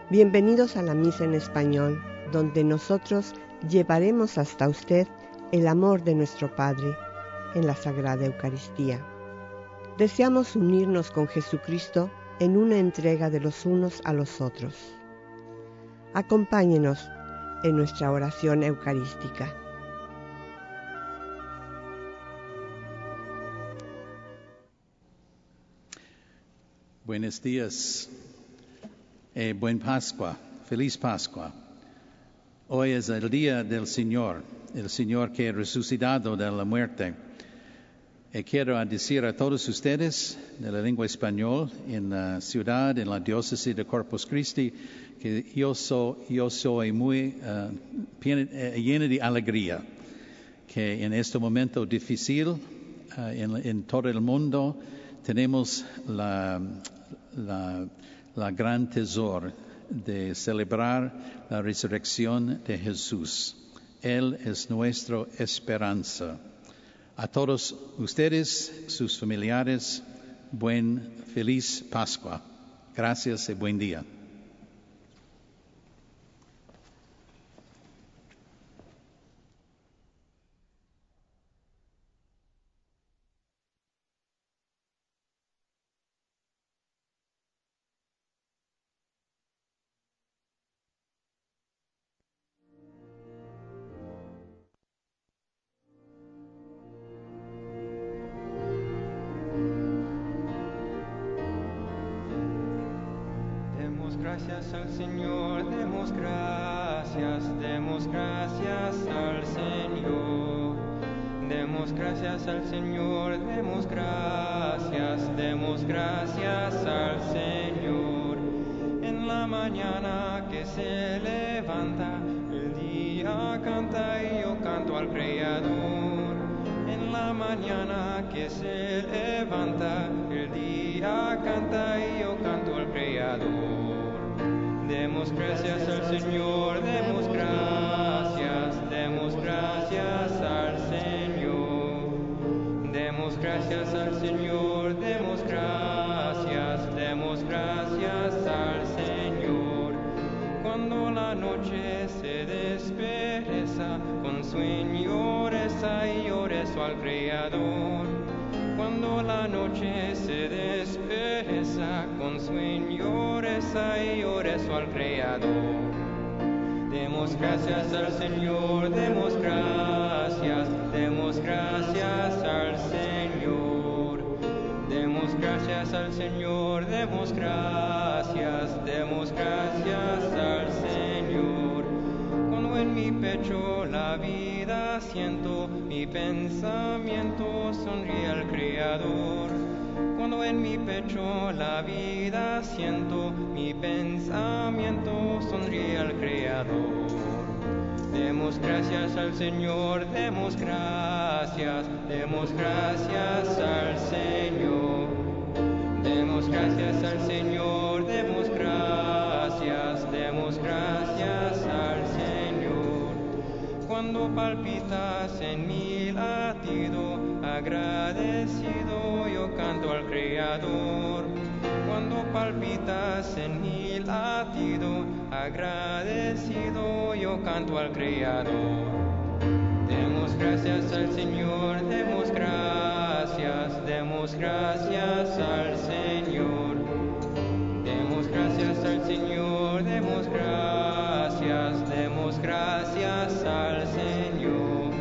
Bienvenidos a la Misa en Español, donde nosotros llevaremos hasta usted el amor de nuestro Padre en la Sagrada Eucaristía. Deseamos unirnos con Jesucristo en una entrega de los unos a los otros. Acompáñenos en nuestra oración eucarística. Buenos días, buen Pascua, feliz Pascua. Hoy es el día del Señor, el Señor que ha resucitado de la muerte. Quiero decir a todos ustedes de la lengua española en la ciudad, en la diócesis de Corpus Christi, que yo soy muy lleno de alegría, que en este momento difícil en todo el mundo tenemos la gran tesoro de celebrar la resurrección de Jesús. Él es nuestra esperanza. A todos ustedes, sus familiares, feliz Pascua. Gracias y buen día. Gracias al Señor, demos gracias al Señor. Demos gracias al Señor, demos gracias al Señor. En la mañana que se levanta, el día canta y yo canto al Creador. En la mañana que se levanta, el día canta y yo canto al Creador. Demos gracias al Señor, demos gracias al Señor. Demos gracias al Señor, demos gracias al Señor. Cuando la noche se despereza, con sueño reza y yo rezo al Creador. Cuando la noche se despereza, con sueño reza y yo rezo al Creador. Demos gracias al Señor, demos gracias al Señor. Demos gracias al Señor, demos gracias al Señor. Cuando en mi pecho la vida siento, mi pensamiento sonríe al Creador. Cuando en mi pecho la vida siento, mi pensamiento sonríe al Creador. Demos gracias al Señor, demos gracias al Señor. Demos gracias al Señor, demos gracias al Señor. Cuando palpitas en mi latido, agradecido yo canto al Creador. Cuando palpitas en mi latido, agradecido yo canto al Creador. Demos gracias al Señor, demos gracias al Señor. Demos gracias al Señor, demos gracias al Señor.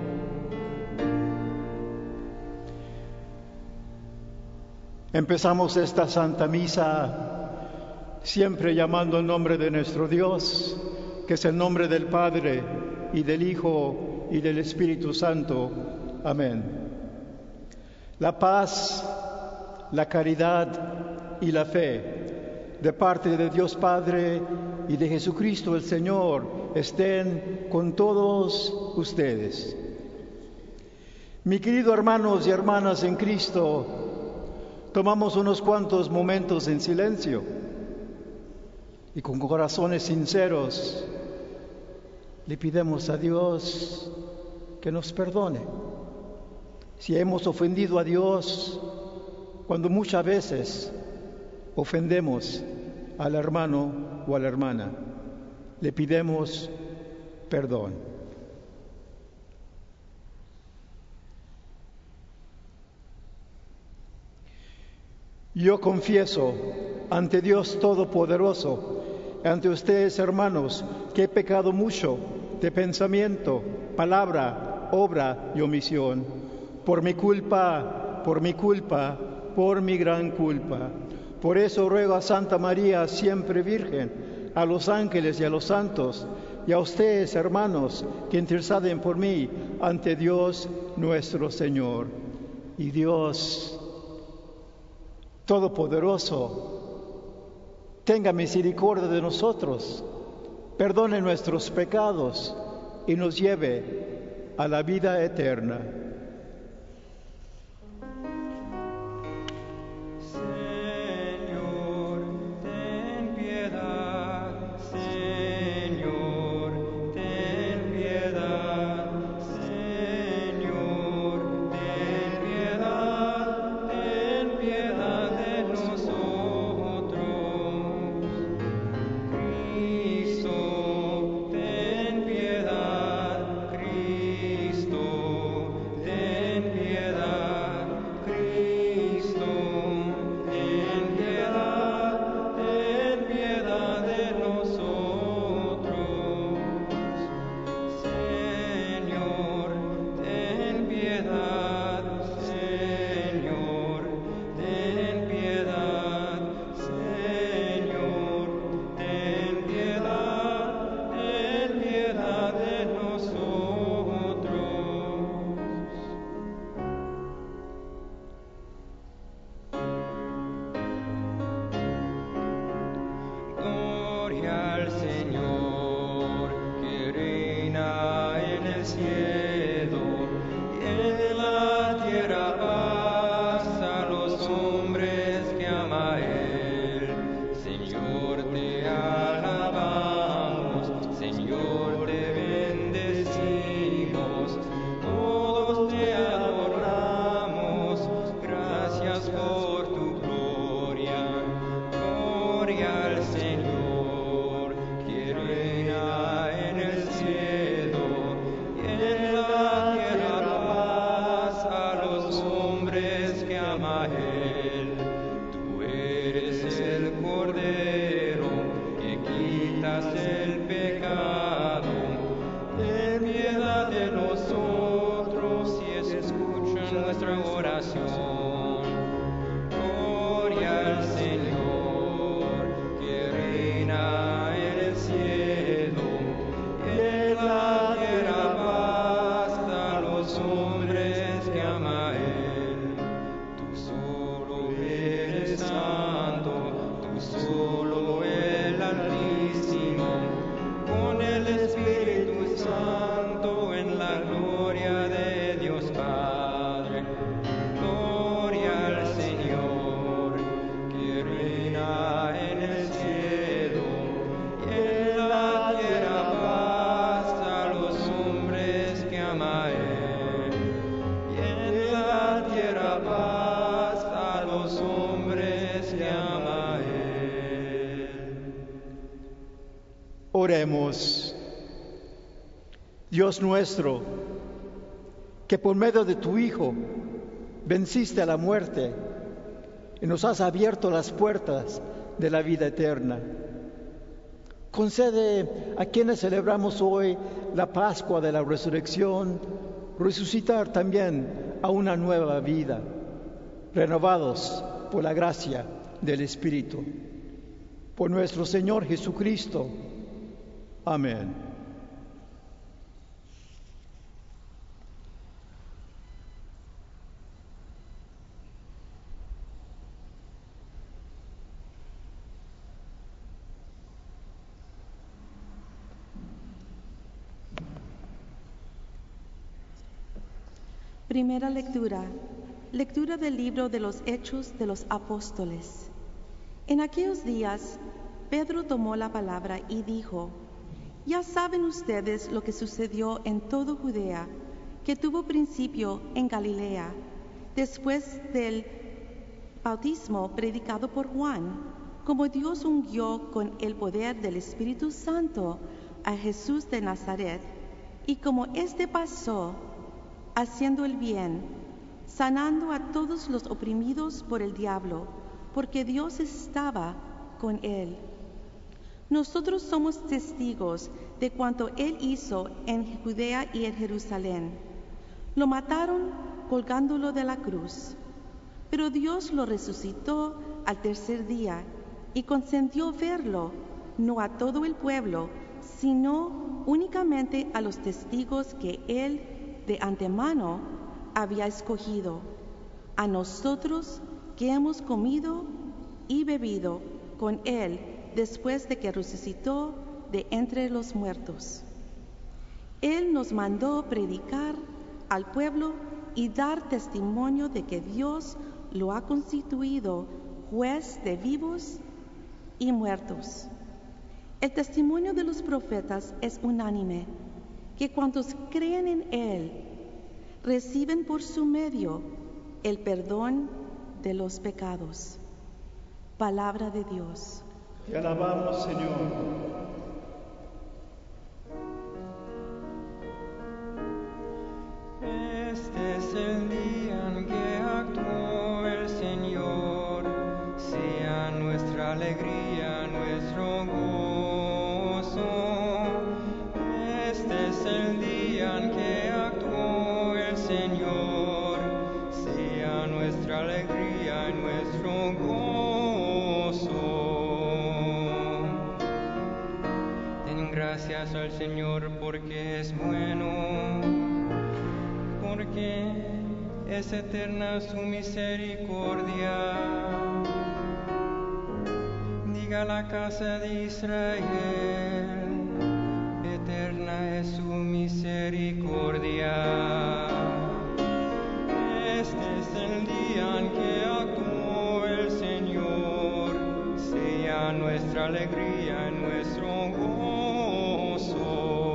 Empezamos esta Santa Misa siempre llamando el nombre de nuestro Dios, que es el nombre del Padre y del Hijo y del Espíritu Santo. Amén. La paz, la caridad y la fe de parte de Dios Padre y de Jesucristo el Señor estén con todos ustedes. Mi querido hermanos y hermanas en Cristo, tomamos unos cuantos momentos en silencio y con corazones sinceros le pidamos a Dios que nos perdone. Si hemos ofendido a Dios, cuando muchas veces ofendemos al hermano o a la hermana. Le pidemos perdón. Yo confieso ante Dios Todopoderoso, ante ustedes, hermanos, que he pecado mucho de pensamiento, palabra, obra y omisión, por mi culpa, por mi gran culpa. Por eso ruego a Santa María, siempre Virgen, a los ángeles y a los santos, y a ustedes, hermanos, que interceden por mí ante Dios nuestro Señor. Y Dios Todopoderoso, tenga misericordia de nosotros, perdone nuestros pecados y nos lleve a la vida eterna. Oremos. Dios nuestro, que por medio de tu Hijo venciste a la muerte y nos has abierto las puertas de la vida eterna, concede a quienes celebramos hoy la Pascua de la Resurrección resucitar también a una nueva vida, renovados por la gracia del Espíritu. Por nuestro Señor Jesucristo. Amén. Primera lectura. Lectura del libro de los Hechos de los Apóstoles. En aquellos días, Pedro tomó la palabra y dijo: Ya saben ustedes lo que sucedió en toda Judea, que tuvo principio en Galilea, después del bautismo predicado por Juan, como Dios ungió con el poder del Espíritu Santo a Jesús de Nazaret, y como éste pasó haciendo el bien, sanando a todos los oprimidos por el diablo, porque Dios estaba con él. Nosotros somos testigos de cuanto él hizo en Judea y en Jerusalén. Lo mataron colgándolo de la cruz, pero Dios lo resucitó al tercer día y consentió verlo, no a todo el pueblo, sino únicamente a los testigos que él de antemano había escogido, a nosotros que hemos comido y bebido con él después de que resucitó de entre los muertos. Él nos mandó predicar al pueblo y dar testimonio de que Dios lo ha constituido juez de vivos y muertos. El testimonio de los profetas es unánime, que cuantos creen en Él reciben por su medio el perdón de los pecados. Palabra de Dios. Te alabamos, Señor. Este es el día en que actuó el Señor, sea nuestra alegría, nuestro gozo. Este es el día en que actuó el Señor, sea nuestra alegría y nuestro gozo. Den gracias al Señor porque es bueno, porque es eterna su misericordia. Diga la casa de Israel, eterna es su misericordia. Este es el día en que actuó el Señor, sea nuestra alegría y nuestro gozo.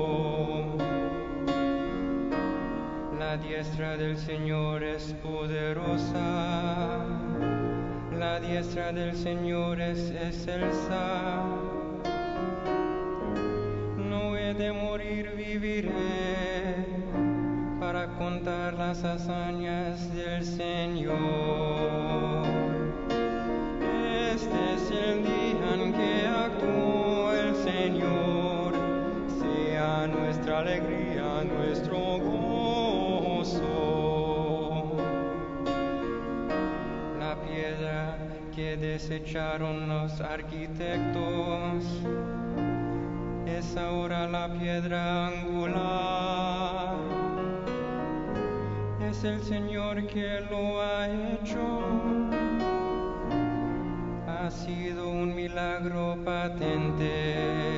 La diestra del Señor es poderosa, la diestra del Señor es excelsa. No he de morir, viviré para contar las hazañas del Señor. Este es el día en que actuó el Señor, sea nuestra alegría, nuestro gozo. La piedra que desecharon los arquitectos es ahora la piedra angular. Es el Señor que lo ha hecho. Ha sido un milagro patente.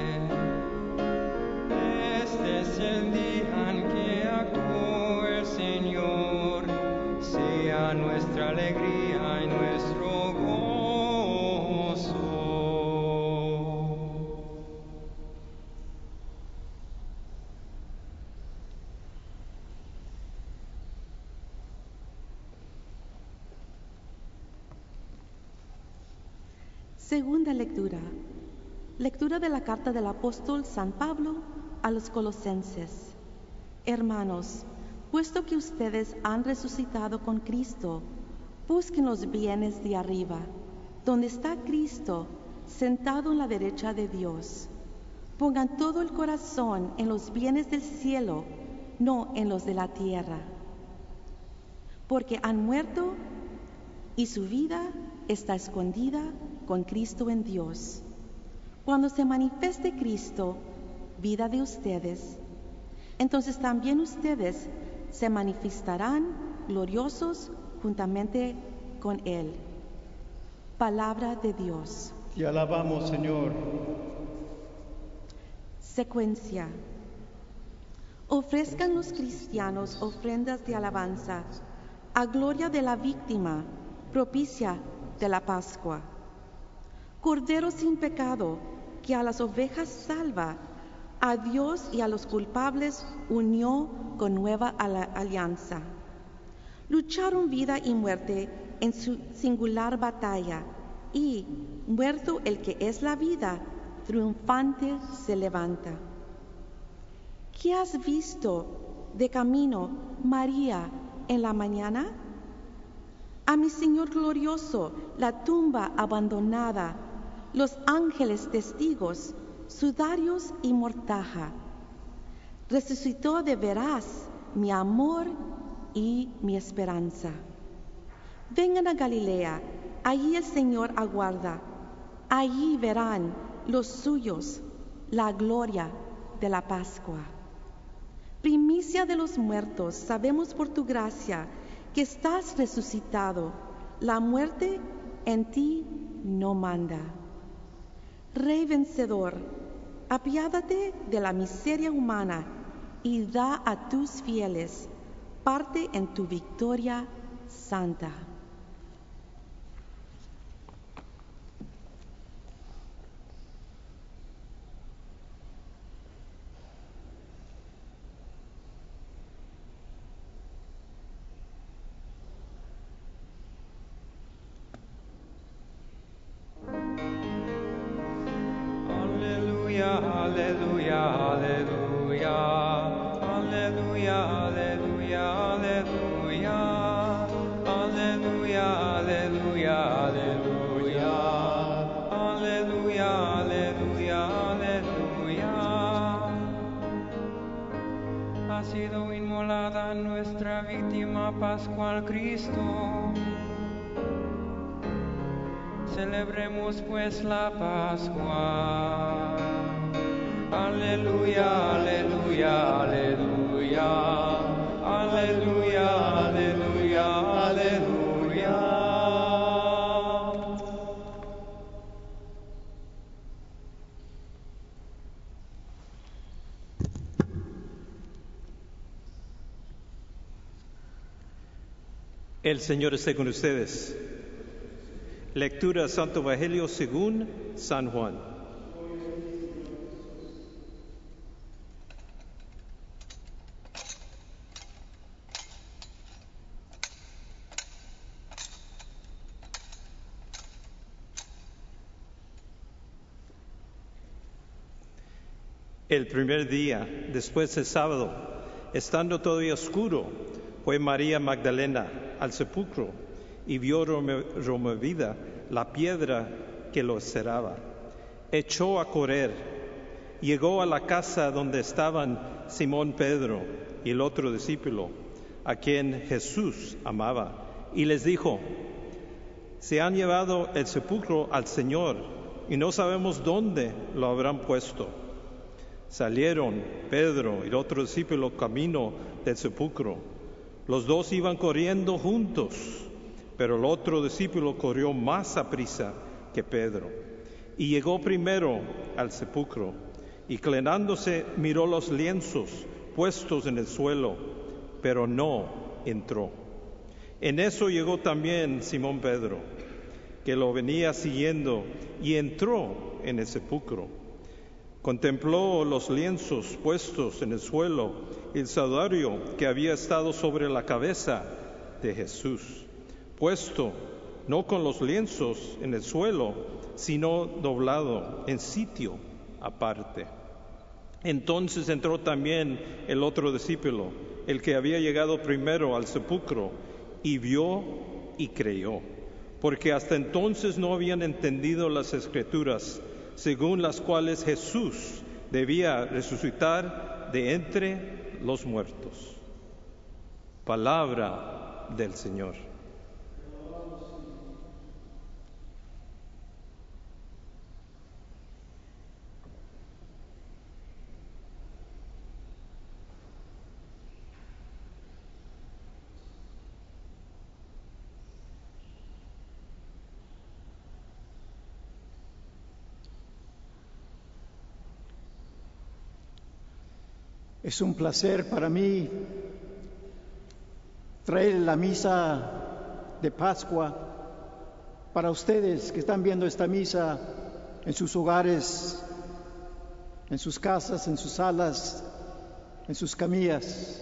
Este es el día en que actuó el Señor, sea nuestra alegría y nuestro gozo. Segunda lectura. Lectura de la carta del apóstol San Pablo a los Colosenses. Hermanos, puesto que ustedes han resucitado con Cristo, busquen los bienes de arriba, donde está Cristo sentado en la derecha de Dios. Pongan todo el corazón en los bienes del cielo, no en los de la tierra, porque han muerto y su vida está escondida con Cristo en Dios. Cuando se manifieste Cristo, vida de ustedes, entonces también ustedes se manifestarán gloriosos juntamente con Él. Palabra de Dios. Te alabamos, Señor. Secuencia. Ofrezcan los cristianos ofrendas de alabanza a gloria de la víctima propicia de la Pascua. Cordero sin pecado, que a las ovejas salva, a Dios y a los culpables unió con nueva alianza. Lucharon vida y muerte en su singular batalla, y, muerto el que es la vida, triunfante se levanta. ¿Qué has visto de camino, María, en la mañana? A mi Señor glorioso, la tumba abandonada, los ángeles testigos, sudarios y mortaja. Resucitó de veras mi amor y mi esperanza. Vengan a Galilea, allí el Señor aguarda. Allí verán los suyos la gloria de la Pascua. Primicia de los muertos, sabemos por tu gracia que estás resucitado. La muerte en ti no manda. Rey vencedor, apiádate de la miseria humana y da a tus fieles parte en tu victoria santa. Aleluya, aleluya, aleluya, aleluya, aleluya, aleluya, aleluya, aleluya, aleluya, aleluya, aleluya. Ha sido inmolada nuestra víctima pascual Cristo. Celebremos pues la Pascua. Aleluya, aleluya, aleluya, aleluya, aleluya, aleluya. El Señor esté con ustedes. Lectura del Santo Evangelio según San Juan. El primer día, después del sábado, estando todavía oscuro, fue María Magdalena al sepulcro y vio removida la piedra que lo cerraba. Echó a correr, llegó a la casa donde estaban Simón Pedro y el otro discípulo, a quien Jesús amaba, y les dijo: se han llevado el sepulcro al Señor y no sabemos dónde lo habrán puesto. Salieron Pedro y el otro discípulo camino del sepulcro. Los dos iban corriendo juntos, pero el otro discípulo corrió más aprisa que Pedro y llegó primero al sepulcro, y inclinándose miró los lienzos puestos en el suelo, pero no entró. En eso llegó también Simón Pedro, que lo venía siguiendo, y entró en el sepulcro. Contempló los lienzos puestos en el suelo y el sudario que había estado sobre la cabeza de Jesús, puesto no con los lienzos en el suelo, sino doblado en sitio aparte. Entonces entró también el otro discípulo, el que había llegado primero al sepulcro, y vio y creyó, porque hasta entonces no habían entendido las Escrituras, según las cuales Jesús debía resucitar de entre los muertos. Palabra del Señor. Es un placer para mí traer la misa de Pascua para ustedes que están viendo esta misa en sus hogares, en sus casas, en sus salas, en sus camillas.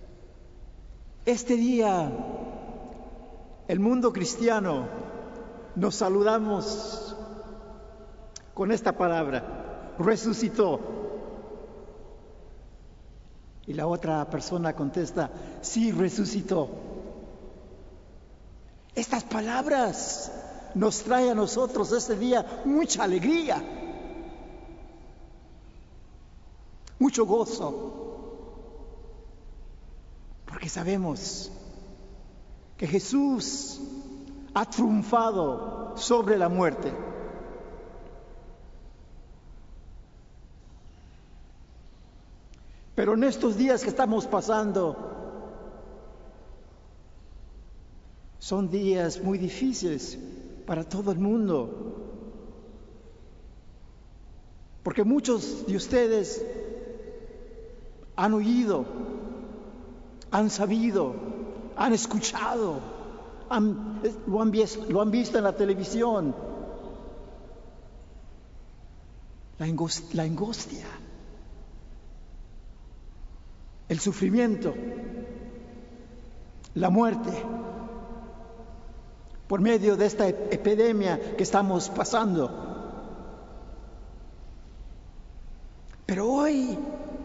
Este día, el mundo cristiano nos saludamos con esta palabra: resucitó. Y la otra persona contesta: sí, resucitó. Estas palabras nos traen a nosotros este día mucha alegría, mucho gozo, porque sabemos que Jesús ha triunfado sobre la muerte. Pero en estos días que estamos pasando, son días muy difíciles para todo el mundo, porque muchos de ustedes han oído, han sabido, han escuchado, lo han visto en la televisión, la angustia, el sufrimiento, la muerte, por medio de esta epidemia que estamos pasando. Pero hoy,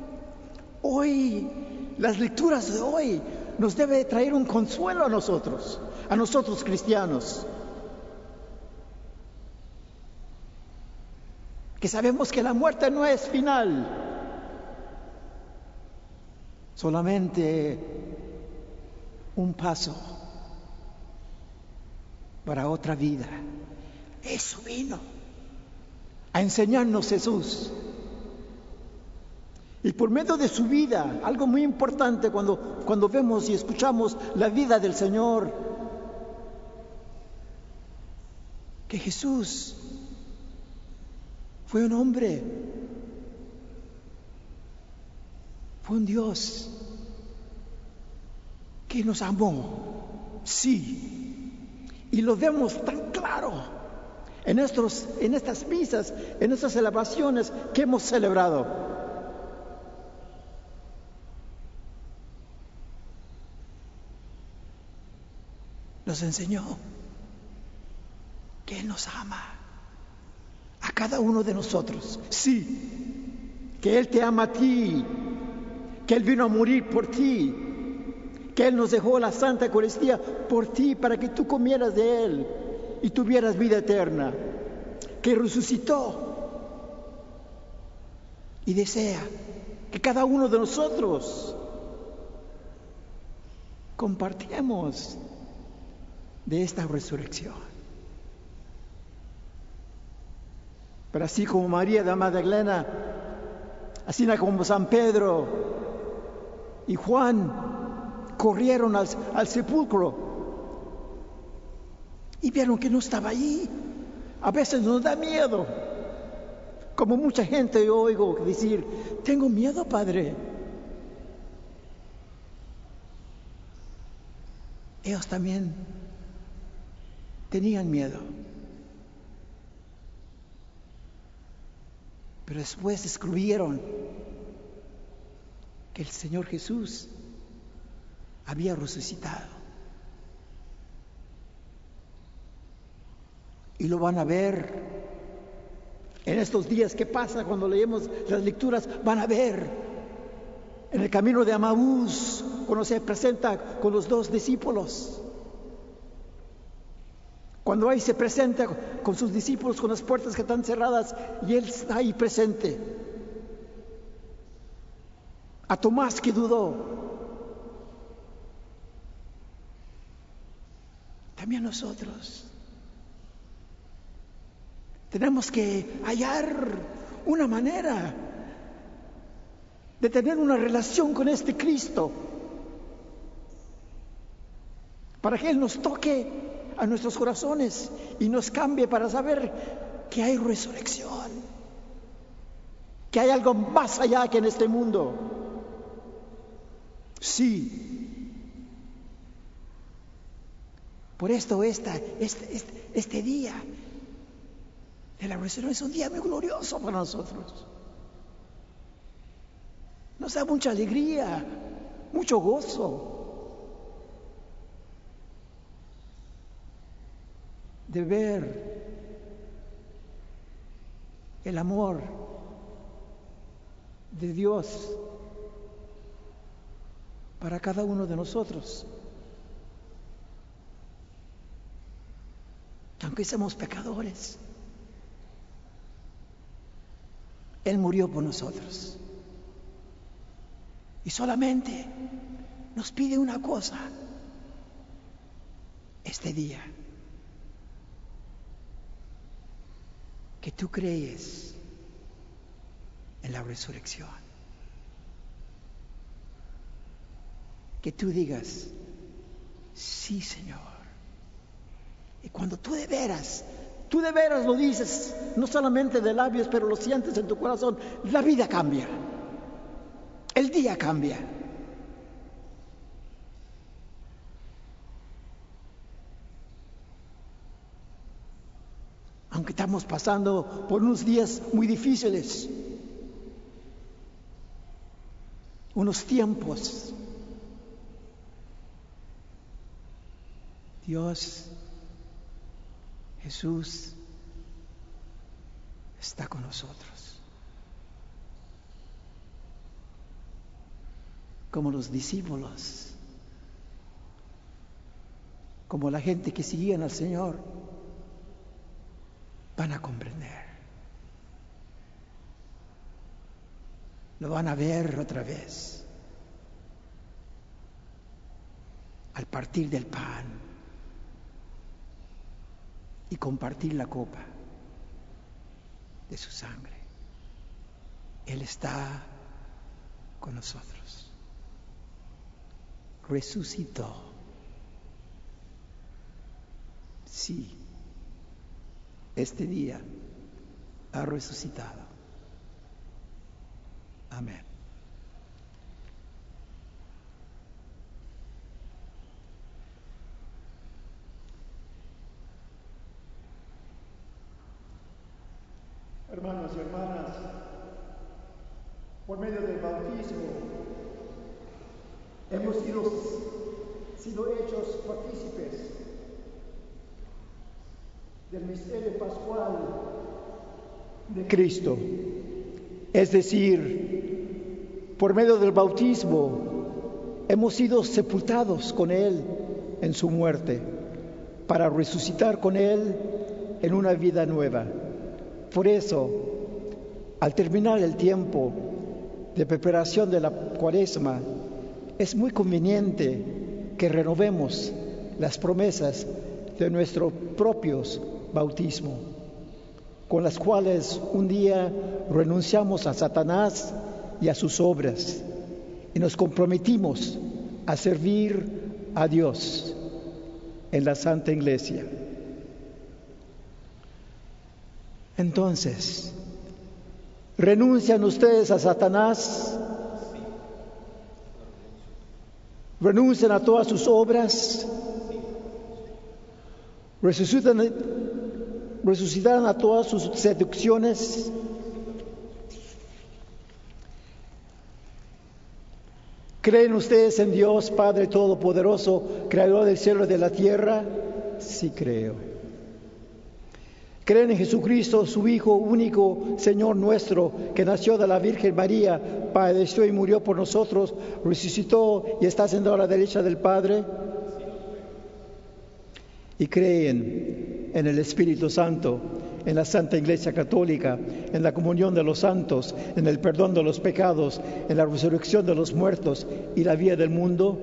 las lecturas de hoy nos debe traer un consuelo a nosotros cristianos, que sabemos que la muerte no es final, solamente un paso para otra vida. Eso vino a enseñarnos Jesús. Y por medio de su vida, algo muy importante cuando vemos y escuchamos la vida del Señor, que Jesús fue un hombre, fue un Dios que nos amó, sí. Y lo vemos tan claro en estas misas, en estas celebraciones que hemos celebrado. Nos enseñó que Él nos ama a cada uno de nosotros. Sí, que Él te ama a ti, que Él vino a morir por ti, que Él nos dejó la Santa Eucaristía por ti, para que tú comieras de Él y tuvieras vida eterna, que resucitó y desea que cada uno de nosotros compartamos de esta resurrección. Pero así como María de Magdalena, así como San Pedro y Juan corrieron al sepulcro y vieron que no estaba allí. A veces nos da miedo, como mucha gente yo oigo decir: tengo miedo, Padre. Ellos también tenían miedo, pero después descubrieron que el Señor Jesús había resucitado. Y lo van a ver en estos días que pasa, cuando leemos las lecturas, van a ver en el camino de Emaús, cuando se presenta con los 2 discípulos. Cuando ahí se presenta con sus discípulos, con las puertas que están cerradas, y Él está ahí presente. A Tomás, que dudó. También nosotros tenemos que hallar una manera de tener una relación con este Cristo, para que Él nos toque a nuestros corazones y nos cambie, para saber que hay resurrección, que hay algo más allá que en este mundo. Sí. Por esto este día de la resurrección es un día muy glorioso para nosotros. Nos da mucha alegría, mucho gozo. de ver el amor de Dios para cada uno de nosotros. Aunque somos pecadores, Él murió por nosotros. Y solamente nos pide una cosa este día: que tú crees en la resurrección, que tú digas, sí, Señor. Y cuando tú de veras lo dices, no solamente de labios, pero lo sientes en tu corazón, la vida cambia, el día cambia. Aunque estamos pasando por unos días muy difíciles, unos tiempos, Dios, Jesús, está con nosotros. Como los discípulos, como la gente que seguían al Señor, van a comprender. Lo van a ver otra vez al partir del pan y compartir la copa de su sangre. Él está con nosotros. Resucitó. Sí, este día ha resucitado. Amén. Hermanos y hermanas, por medio del bautismo hemos sido hechos partícipes del misterio pascual de Cristo. Es decir, por medio del bautismo hemos sido sepultados con Él en su muerte, para resucitar con Él en una vida nueva. Por eso, al terminar el tiempo de preparación de la Cuaresma, es muy conveniente que renovemos las promesas de nuestros propios bautismos, con las cuales un día renunciamos a Satanás y a sus obras y nos comprometimos a servir a Dios en la Santa Iglesia. Entonces, ¿renuncian ustedes a Satanás? ¿Renuncian a todas sus obras? ¿Resucitarán a todas sus seducciones? ¿Creen ustedes en Dios, Padre Todopoderoso, Creador del cielo y de la tierra? Sí, creo. ¿Creen en Jesucristo, su Hijo único, Señor nuestro, que nació de la Virgen María, padeció y murió por nosotros, resucitó y está sentado a la derecha del Padre? ¿Y creen en el Espíritu Santo, en la Santa Iglesia Católica, en la comunión de los santos, en el perdón de los pecados, en la resurrección de los muertos y la vida del mundo?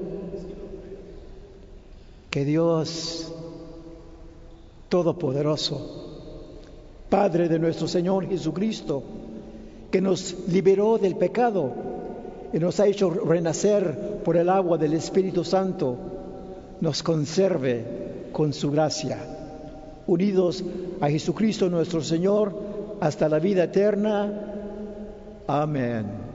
Que Dios Todopoderoso, Padre de nuestro Señor Jesucristo, que nos liberó del pecado y nos ha hecho renacer por el agua del Espíritu Santo, nos conserve con su gracia, unidos a Jesucristo nuestro Señor, hasta la vida eterna. Amén.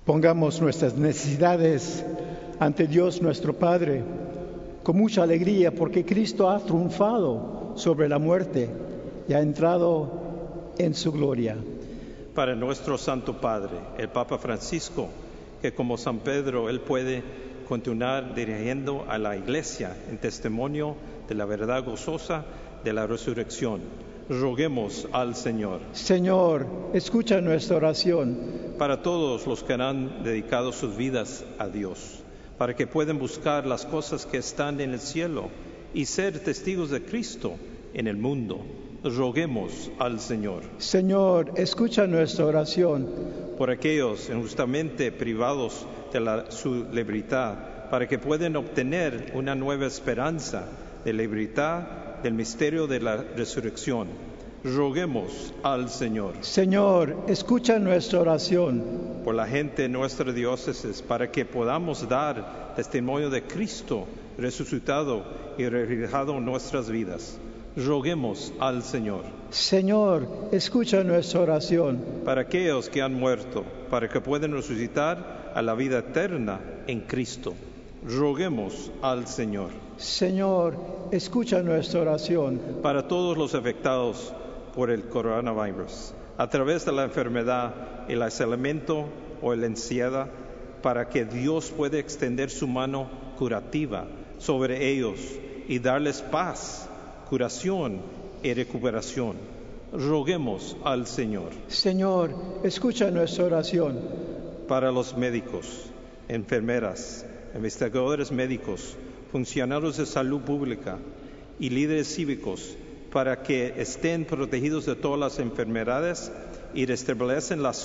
Pongamos nuestras necesidades ante Dios nuestro Padre con mucha alegría, porque Cristo ha triunfado sobre la muerte y ha entrado en su gloria. Para nuestro Santo Padre, el Papa Francisco, que como San Pedro Él puede continuar dirigiendo a la Iglesia en testimonio de la verdad gozosa de la resurrección. Roguemos al Señor. Señor, escucha nuestra oración. Para todos los que han dedicado sus vidas a Dios, para que puedan buscar las cosas que están en el cielo y ser testigos de Cristo en el mundo. Roguemos al Señor. Señor, escucha nuestra oración. Por aquellos injustamente privados de su libertad, para que puedan obtener una nueva esperanza de libertad del misterio de la resurrección. Roguemos al Señor. Señor, escucha nuestra oración. Por la gente de nuestra diócesis, para que podamos dar testimonio de Cristo resucitado y resucitado en nuestras vidas. Roguemos al Señor. Señor, escucha nuestra oración. Para aquellos que han muerto, para que puedan resucitar a la vida eterna en Cristo. Roguemos al Señor. Señor, escucha nuestra oración. Para todos los afectados por el coronavirus, a través de la enfermedad, el aislamiento o la ansiedad, para que Dios pueda extender su mano curativa sobre ellos y darles paz, curación y recuperación. Roguemos al Señor. Señor, escucha nuestra oración. Para los médicos, enfermeras, investigadores médicos, funcionarios de salud pública y líderes cívicos, para que estén protegidos de todas las enfermedades y restablecen la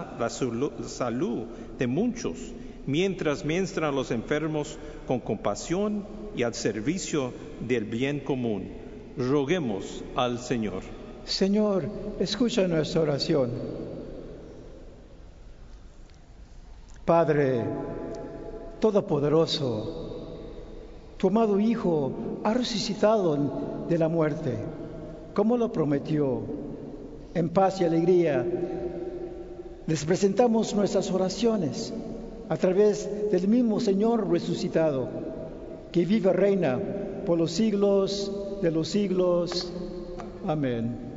salud de muchos, mientras ministran a los enfermos con compasión y al servicio del bien común. Roguemos al Señor. Señor, escucha nuestra oración. Padre Todopoderoso, tu amado Hijo ha resucitado de la muerte, como lo prometió. En paz y alegría les presentamos nuestras oraciones a través del mismo Señor resucitado, que vive y reina por los siglos de los siglos. Amén.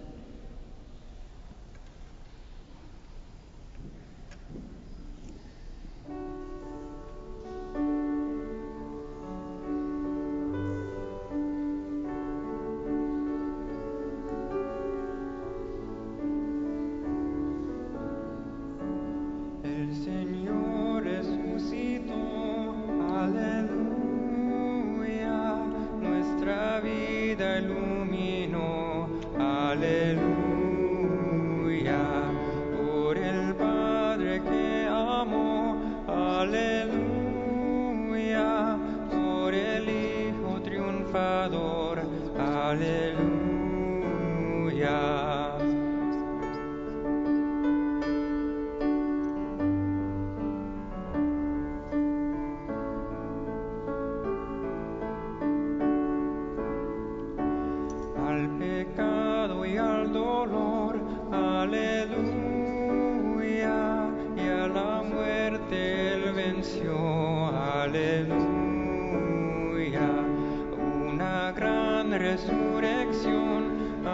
Resurrección,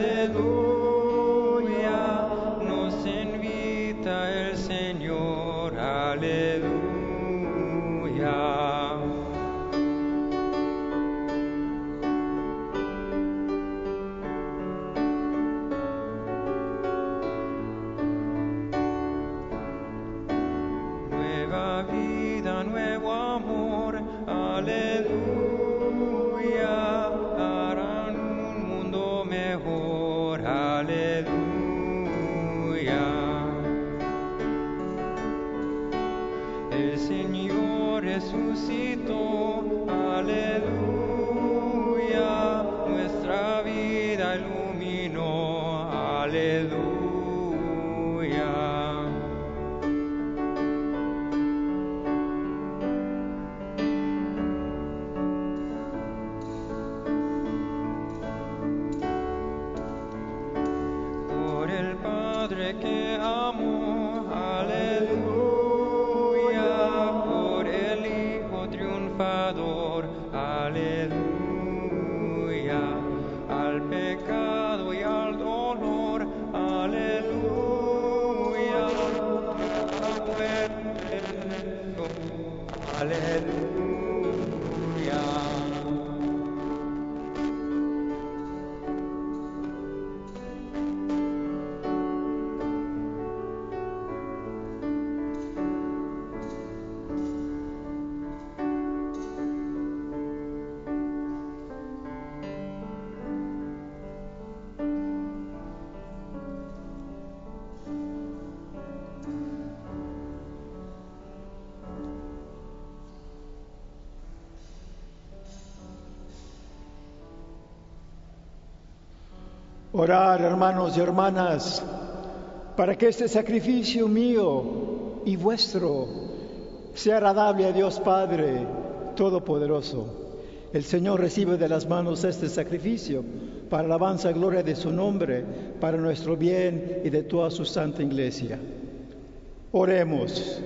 aleluya, nos invita el Señor, aleluya. Nueva vida, nuevo amor, aleluya. El Señor resucitó, aleluya, nuestra vida iluminó, aleluya. Por el Padre que amó, aleluya. Aleluya. Orar, hermanos y hermanas, para que este sacrificio mío y vuestro sea agradable a Dios Padre Todopoderoso. El Señor recibe de las manos este sacrificio para alabanza y gloria de su nombre, para nuestro bien y de toda su santa iglesia. Oremos.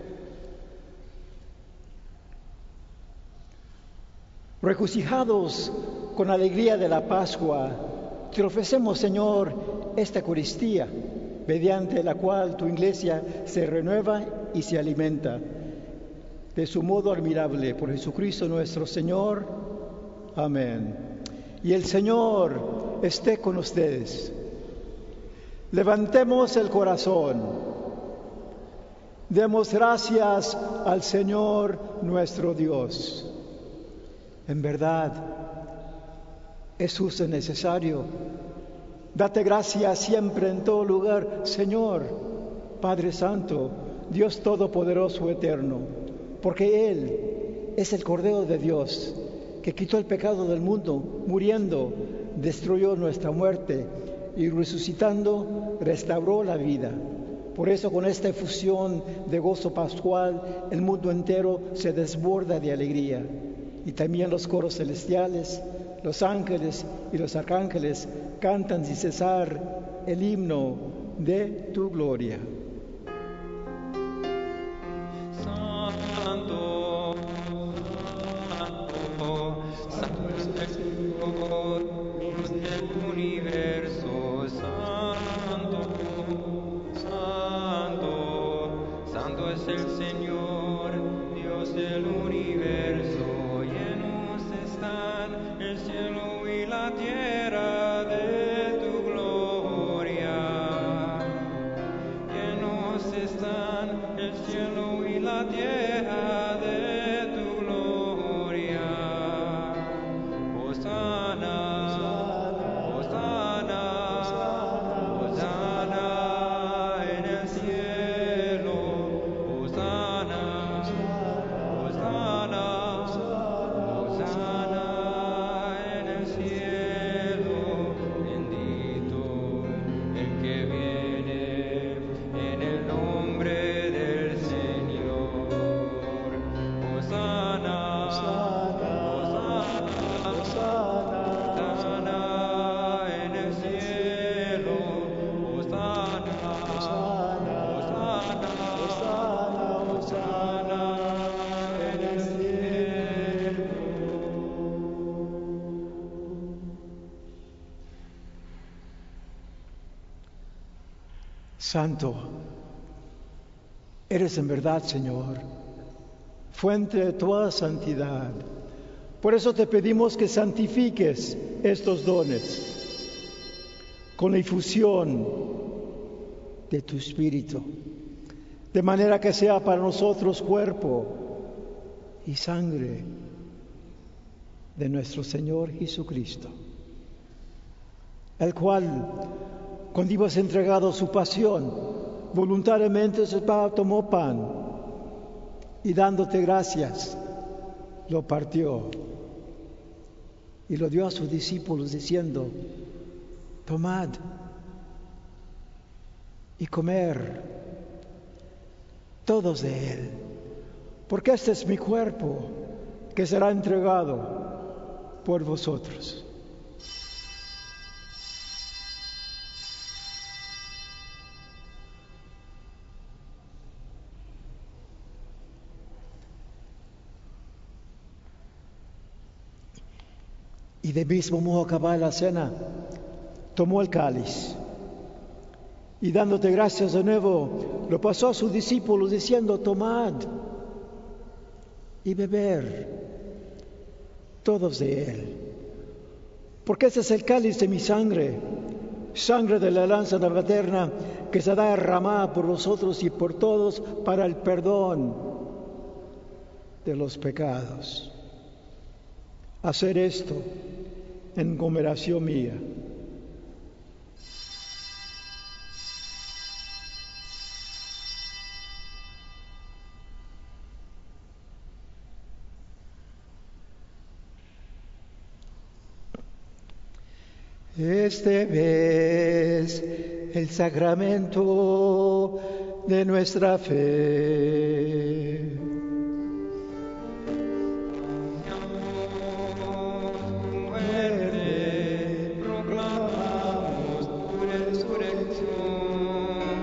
Regocijados con alegría de la Pascua, te ofrecemos, Señor, esta Eucaristía, mediante la cual tu iglesia se renueva y se alimenta de su modo admirable por Jesucristo nuestro Señor. Amén. Y el Señor esté con ustedes. Levantemos el corazón. Demos gracias al Señor nuestro Dios. En verdad, es justo y necesario. Date gracias siempre en todo lugar, Señor, Padre Santo, Dios Todopoderoso Eterno, porque Él es el Cordero de Dios, que quitó el pecado del mundo, muriendo, destruyó nuestra muerte y resucitando, restauró la vida. Por eso, con esta efusión de gozo pascual, el mundo entero se desborda de alegría. Y también los coros celestiales, los ángeles y los arcángeles cantan sin cesar el himno de tu gloria. Santo, santo, santo es el Señor, Dios del universo. Santo, santo, santo es el Señor, Dios del universo. Llenos están el cielo y la tierra de tu gloria. Llenos están el cielo y la tierra de tu gloria. Hosana, Hosana, Hosana en el cielo. Hosana, Hosana, Hosana en el cielo. Bendito el que viene en el nombre del Señor. Hosana, Hosana, Hosana en el cielo. Hosana, Hosana, Hosana en el cielo. Santo, eres en verdad, Señor, fuente de toda santidad. Por eso te pedimos que santifiques estos dones con la infusión de tu Espíritu, de manera que sea para nosotros cuerpo y sangre de nuestro Señor Jesucristo, el cual, cuando ibas entregado a su pasión, voluntariamente tomó pan y dándote gracias, lo partió y lo dio a sus discípulos diciendo: tomad y comer todos de él, porque este es mi cuerpo que será entregado por vosotros. Y de mismo modo, acabada la cena, tomó el cáliz y dándote gracias de nuevo, lo pasó a sus discípulos diciendo: tomad y beber todos de él. Porque ese es el cáliz de mi sangre, sangre de la alianza eterna, que se da derramada por vosotros y por todos para el perdón de los pecados. Hacer esto en conmemoración mía. Este es el sacramento de nuestra fe. Muerte, proclamamos tu resurrección.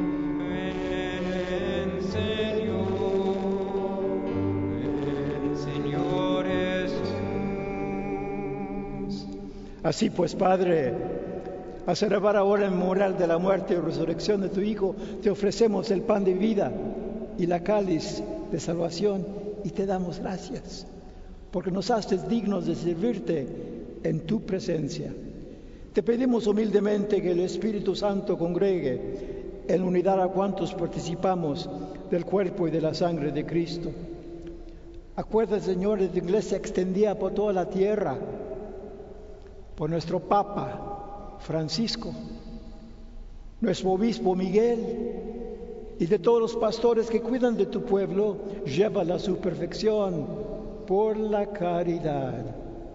Ven, Señor Jesús. Así pues, Padre, a celebrar ahora el memorial de la muerte y resurrección de tu Hijo, te ofrecemos el pan de vida y la cáliz de salvación y te damos gracias, porque nos haces dignos de servirte en tu presencia. Te pedimos humildemente que el Espíritu Santo congregue en unidad a cuantos participamos del cuerpo y de la sangre de Cristo. Acuérdate, Señor, de tu iglesia extendida por toda la tierra, por nuestro Papa Francisco, nuestro obispo Miguel y de todos los pastores que cuidan de tu pueblo, llévala a su perfección por la caridad.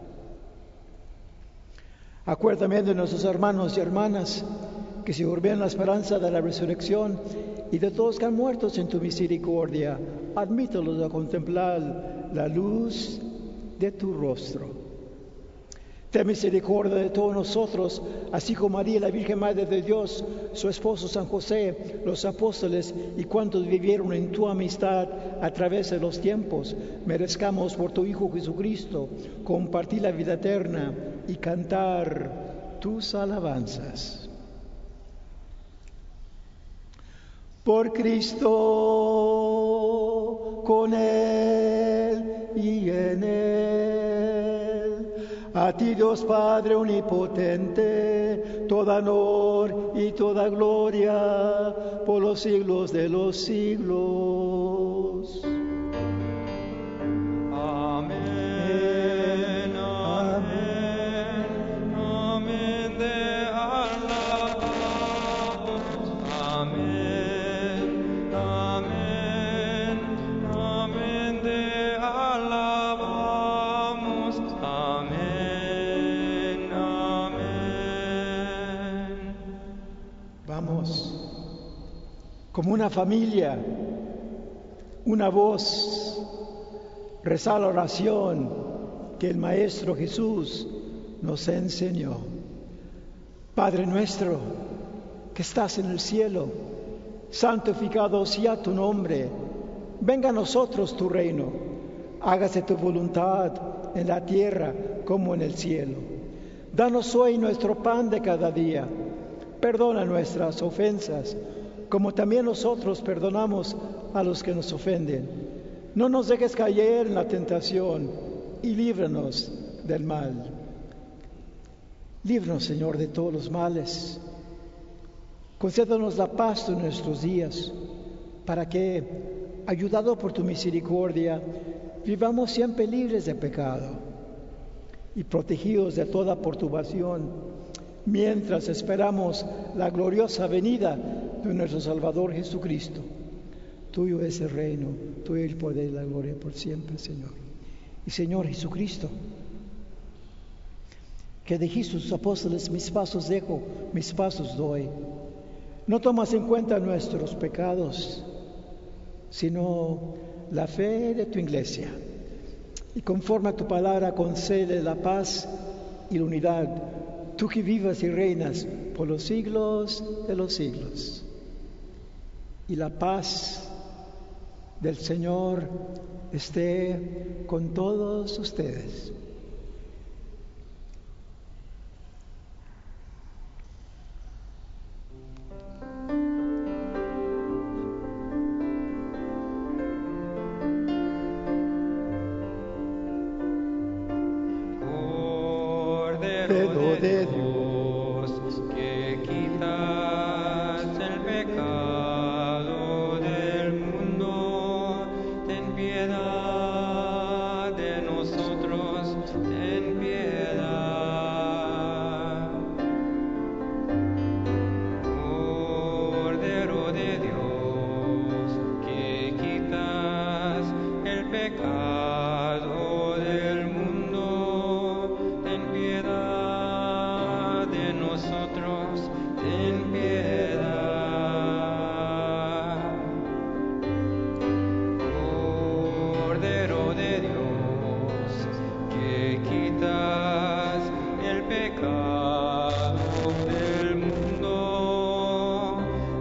Acuérdame de nuestros hermanos y hermanas que se durmieron en la esperanza de la resurrección y de todos que han muerto en tu misericordia. Admítelos a contemplar la luz de tu rostro. Ten misericordia de todos nosotros, así como María, la Virgen Madre de Dios, su esposo San José, los apóstoles y cuantos vivieron en tu amistad a través de los tiempos. Merezcamos por tu Hijo Jesucristo compartir la vida eterna y cantar tus alabanzas. Por Cristo, con Él y en Él. A ti, Dios Padre omnipotente, toda honor y toda gloria por los siglos de los siglos. Amén, amén, amén de alabamos. Amén, amén, amén de alabamos. Amén, amén. Vamos, como una familia, una voz, rezar la oración que el Maestro Jesús nos enseñó. Padre nuestro, que estás en el cielo, santificado sea tu nombre. Venga a nosotros tu reino. Hágase tu voluntad en la tierra como en el cielo. Danos hoy nuestro pan de cada día. Perdona nuestras ofensas, como también nosotros perdonamos a los que nos ofenden. No nos dejes caer en la tentación y líbranos del mal. Líbranos, Señor, de todos los males. Concédanos la paz en nuestros días, para que, ayudados por tu misericordia, vivamos siempre libres de pecado y protegidos de toda perturbación, mientras esperamos la gloriosa venida de nuestro Salvador Jesucristo. Tuyo es el reino, tuyo el poder y la gloria por siempre, Señor. Y Señor Jesucristo, que dijiste a tus apóstoles, mis pasos dejo, mis pasos doy. No tomas en cuenta nuestros pecados, sino la fe de tu iglesia. Y conforme a tu palabra concede la paz y la unidad, tú que vivas y reinas por los siglos de los siglos. Y la paz del Señor esté con todos ustedes. Cordero de Dios, que quitas el pecado del mundo, ten piedad de nosotros, ten piedad. Cordero de Dios, que quitas el pecado del mundo, ten piedad de nosotros, ten piedad. Cordero de Dios, que quitas el pecado del mundo,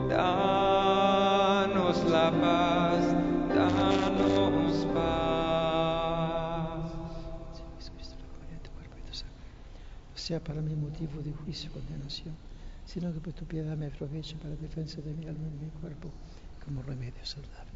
danos la paz, danos paz. Jesucristo, la comunión de tu cuerpo y tu sangre, no sea para mí motivo de juicio y condenación, sino que por tu piedad me aproveche para defensa de mi alma y de mi cuerpo como remedio saludable.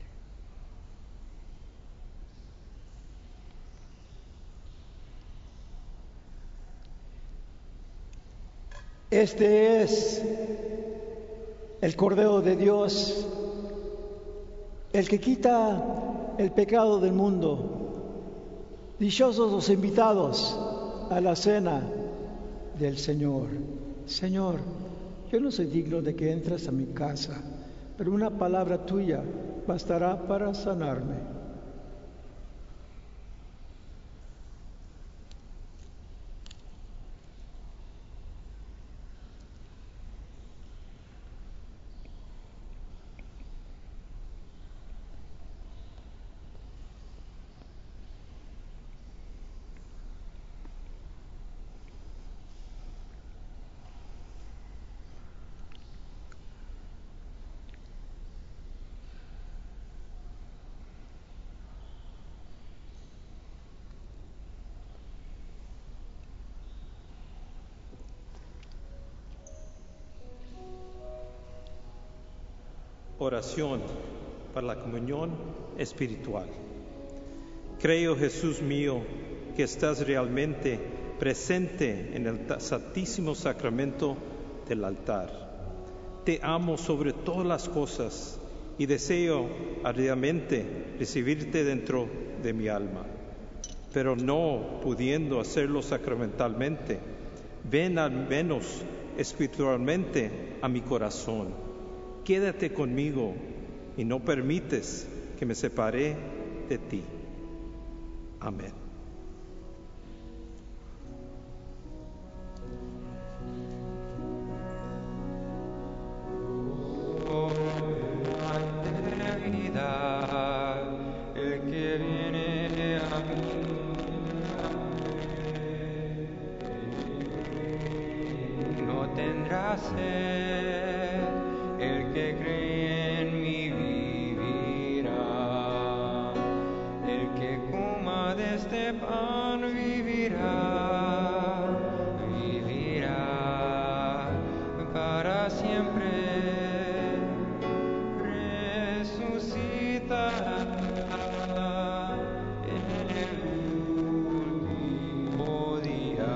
Este es el Cordero de Dios, el que quita el pecado del mundo. Dichosos los invitados a la cena del Señor. Señor, yo no soy digno de que entres a mi casa, pero una palabra tuya bastará para sanarme. Oración para la comunión espiritual. Creo, Jesús mío, que estás realmente presente en el Santísimo Sacramento del altar. Te amo sobre todas las cosas y deseo ardientemente recibirte dentro de mi alma. Pero no pudiendo hacerlo sacramentalmente, ven al menos espiritualmente a mi corazón. Quédate conmigo y no permites que me separe de ti. Amén. El que viene a mí, no tendrá sed. El que cree en mí vivirá. El que coma de este pan vivirá, vivirá para siempre. Resucitará en el último día.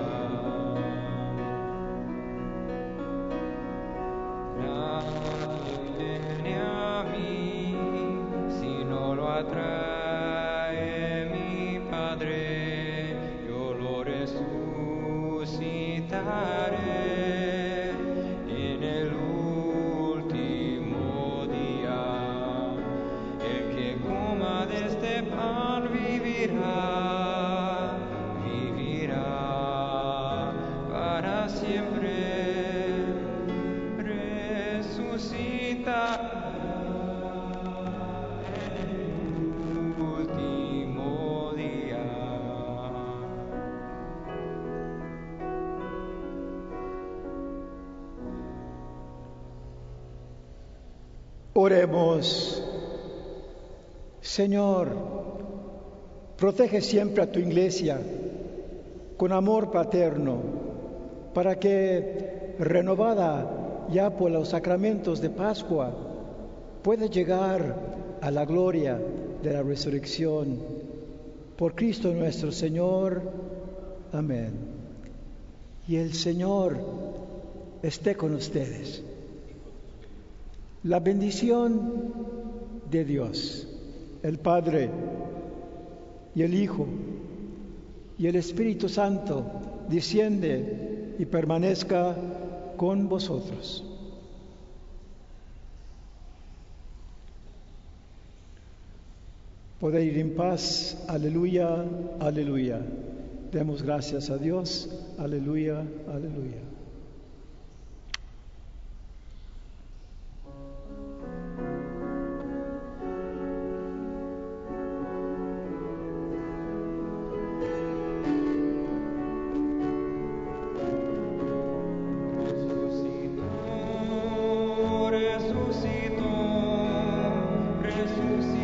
Nadie viene a mí si no lo atrae mi Padre. Yo lo resucitaré en el último día. El que coma de este pan vivirá, vivirá para siempre. Resucitará en el último día. Oremos. Señor, protege siempre a tu iglesia con amor paterno, para que, renovada ya por los sacramentos de Pascua, pueda llegar a la gloria de la resurrección. Por Cristo nuestro Señor. Amén. y el Señor esté con ustedes. La bendición de Dios, el Padre y el Hijo y el Espíritu Santo desciende y permanezca con vosotros. Podéis ir en paz. Aleluya, aleluya. Demos gracias a Dios. Aleluya, aleluya. Resucitó, resucitó.